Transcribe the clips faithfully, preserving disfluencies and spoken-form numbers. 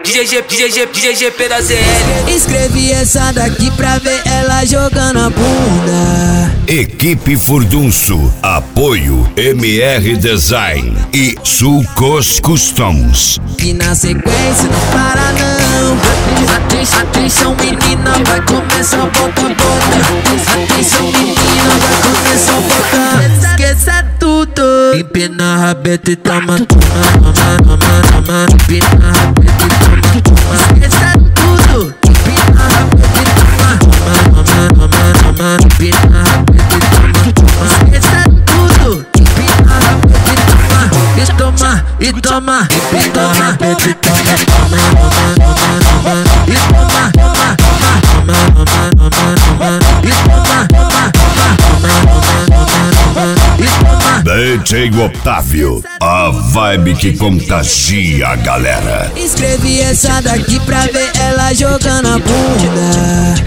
D G, D G, D G P da Z L. Escrevi essa daqui pra ver ela jogando a bunda. Equipe Furdunço, apoio M R Design e Sulcos Customs. E na sequência não para não. Atenção, atenção menina, vai começar o bota-bota. Atenção menina, vai começar o bota. Esqueça tudo. Empina a rabeta e toma, toma, toma, toma, toma. Empina a rabeta e toma, toma. Esqueça tudo. Empina a rabeta e toma, toma, toma, toma, toma. Empina a rabeta e toma, toma. Esqueça tudo. Empina a rabeta e toma. E toma, e toma, e toma, rabeta e toma, toma, toma, toma, toma. E toma, toma, toma, toma, toma, toma, toma. E toma, toma, toma, toma, toma, toma. E toma. D J Otávio, a vibe que contagia a galera. Escrevi essa daqui pra ver ela jogando a bunda.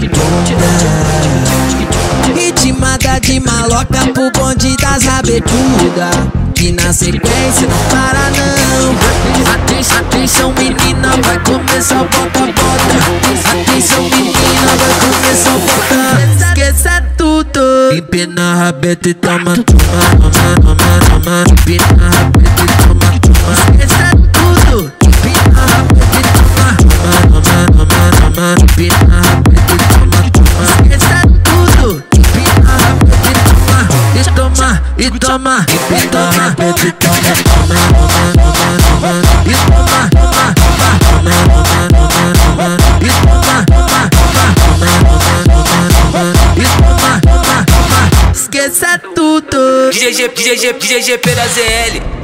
Ritmada de maloca pro bonde das rabetudas. E na sequência não para não. Atenção, atenção menina, vai começar o bota-bota. Atenção menina, vai começar o bota. Esqueça tudo. Empina a rabeta e toma, toma, toma, toma, toma. Empina a rabeta e toma, toma. Esqueça tudo. Empina a rabeta e toma, toma, toma, toma, toma. Empina a rabeta e toma, toma. Esqueça tudo. Empina a rabeta e toma. E toma, e toma, e toma, e toma, toma, toma, toma. E toma, toma, toma, toma, toma, toma. E toma, toma, toma, toma, toma, toma. E toma, toma, toma. Esqueça tudo. D G, D G, D G P da Z L.